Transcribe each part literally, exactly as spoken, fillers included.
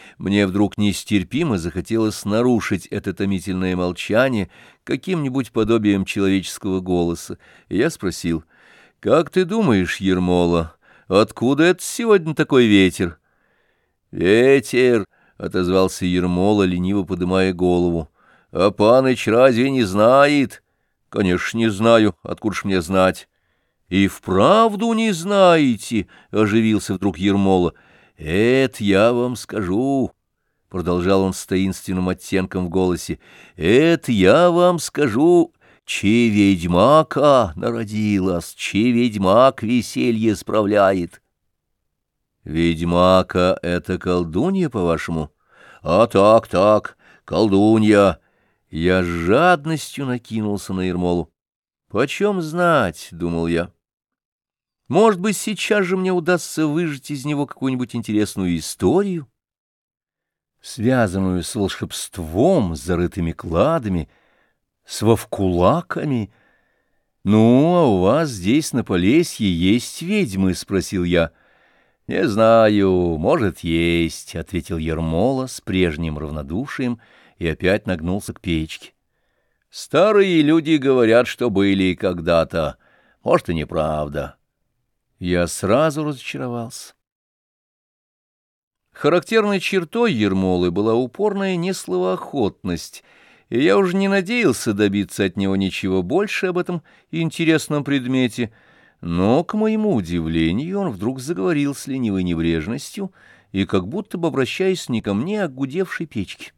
Мне вдруг нестерпимо захотелось нарушить это томительное молчание каким-нибудь подобием человеческого голоса, и я спросил: «Как ты думаешь, Ермола, откуда это сегодня такой ветер?» «Ветер», — отозвался Ермола, лениво подымая голову. «А паныч разве не знает?» «Конечно, не знаю. Откуда ж мне знать?» «И вправду не знаете?» — оживился вдруг Ермола. «Это я вам скажу», — продолжал он с таинственным оттенком в голосе, — «это я вам скажу, че ведьмака народилась, че ведьмак веселье справляет». «Ведьмака — это колдунья, по-вашему?» «А так, так, колдунья». Я с жадностью накинулся на Ермолу. «Почем знать?» — думал я. «Может быть, сейчас же мне удастся выжать из него какую-нибудь интересную историю, связанную с волшебством, с зарытыми кладами, с вовкулаками». «Ну, а у вас здесь на Полесье есть ведьмы?» — спросил я. «Не знаю, может, есть», — ответил Ермола с прежним равнодушием и опять нагнулся к печке. «Старые люди говорят, что были когда-то. Может, и неправда». Я сразу разочаровался. Характерной чертой Ермолы была упорная несловоохотность, и я уже не надеялся добиться от него ничего больше об этом интересном предмете, но, к моему удивлению, он вдруг заговорил с ленивой небрежностью и как будто бы обращаясь не ко мне, а к гудевшей печке.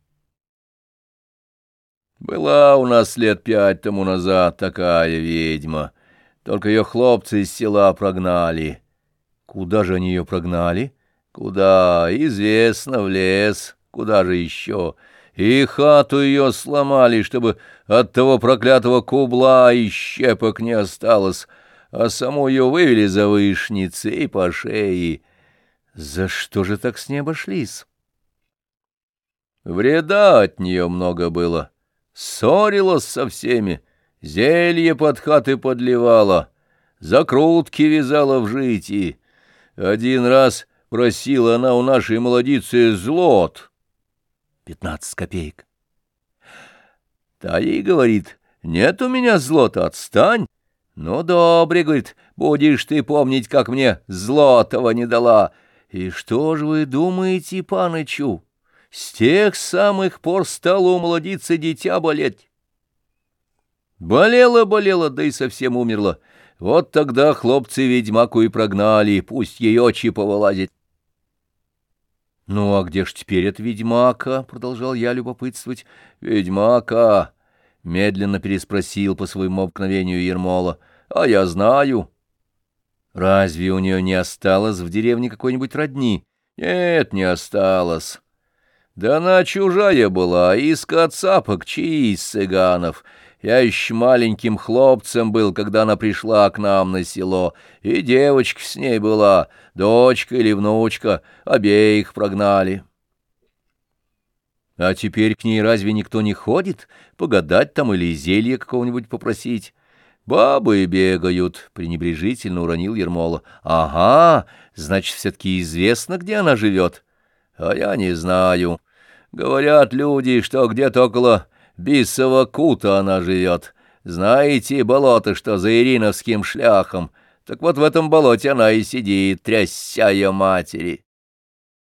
«Была у нас лет пять тому назад такая ведьма, только ее хлопцы из села прогнали». «Куда же они ее прогнали?» «Куда? Известно, в лес. Куда же еще? И хату ее сломали, чтобы от того проклятого кубла и щепок не осталось, а саму ее вывели за вышницы и по шее». «За что же так с ней обошлись?» «Вреда от нее много было. Ссорилась со всеми, зелье под хаты подливала, закрутки вязала в житии. Один раз просила она у нашей молодицы злот. Пятнадцать копеек. Та ей говорит: «Нет у меня злота, отстань». «Ну, добре, — говорит, — будешь ты помнить, как мне злотого не дала». И что же вы думаете, панычу? С тех самых пор стало у молодицы дитя болеть. Болела-болела, да и совсем умерла. Вот тогда хлопцы ведьмаку и прогнали, пусть ей очи повылазит. «Ну, а где ж теперь эта ведьмака?» — продолжал я любопытствовать. «Ведьмака?» — медленно переспросил по своему обыкновению Ермола. «А я знаю». «Разве у нее не осталось в деревне какой-нибудь родни?» «Нет, не осталось. Да она чужая была, из кацапок, чьи из цыганов. Я еще маленьким хлопцем был, когда она пришла к нам на село, и девочка с ней была, дочка или внучка, обеих прогнали». «А теперь к ней разве никто не ходит? Погадать там или зелье какого-нибудь попросить?» «Бабы бегают», — пренебрежительно уронил Ермола. «Ага, значит, все-таки известно, где она живет». «А я не знаю. Говорят люди, что где-то около Бисова кута она живет. Знаете, болото, что за Ириновским шляхом? Так вот в этом болоте она и сидит, трясся ее матери».